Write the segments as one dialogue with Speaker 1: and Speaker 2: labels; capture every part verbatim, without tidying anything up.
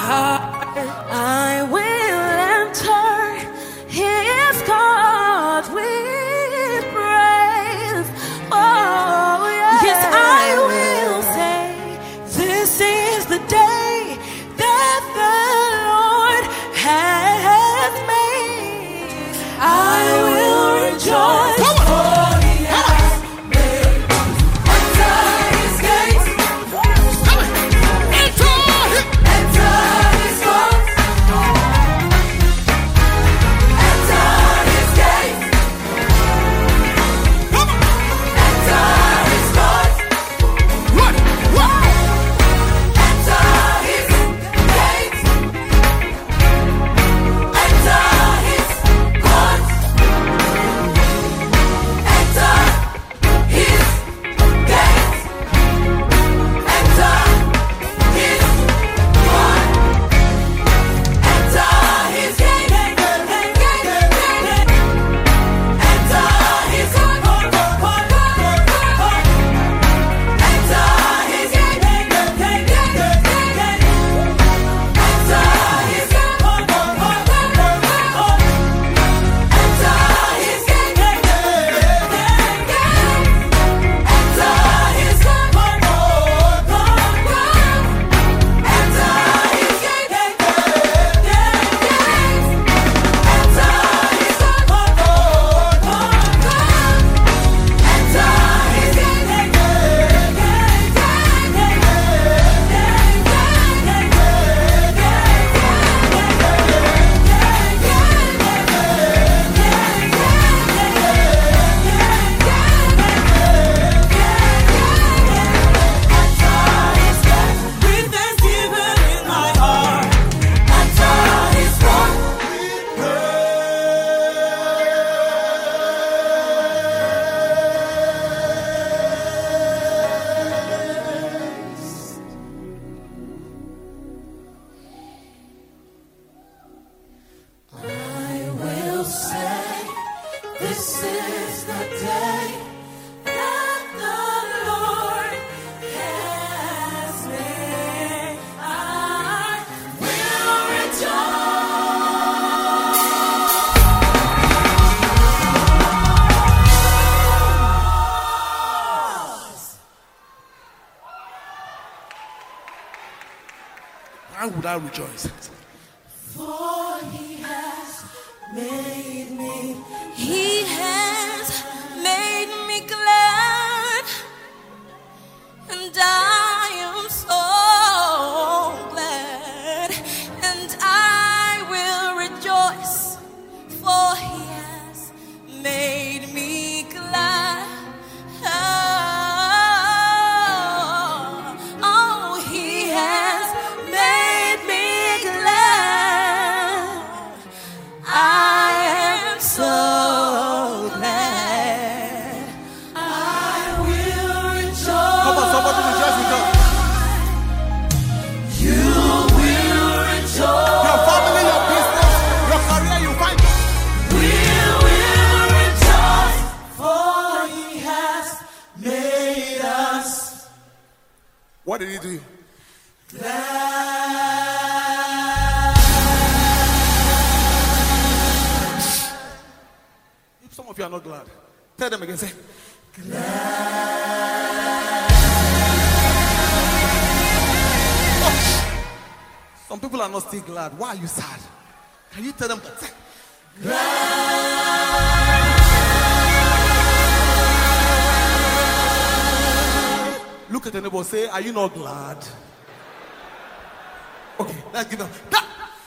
Speaker 1: I will enter his court with praise. Oh, yes. Yes, I will say, this is the day that the Lord has made. I will rejoice.
Speaker 2: Come on. Why would I rejoice?
Speaker 1: For he has made me, he has made me glad, and I am so glad, and I will rejoice, for he has made me glad.
Speaker 2: What did he do?
Speaker 1: Glad.
Speaker 2: If some of you are not glad, tell them again, say,
Speaker 1: glad.
Speaker 2: Oh. Some people are not still glad. Why are you sad? Can you tell them that? Say,
Speaker 1: glad.
Speaker 2: Look at the neighbor, say, are you not glad? Okay, let's give them. Glad.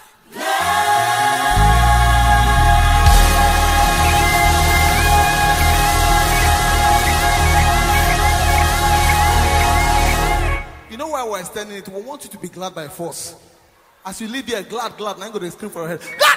Speaker 2: You know why we're standing it? We want you to be glad by force. As you leave here, glad, glad, now I'm going to scream for your head. Glad!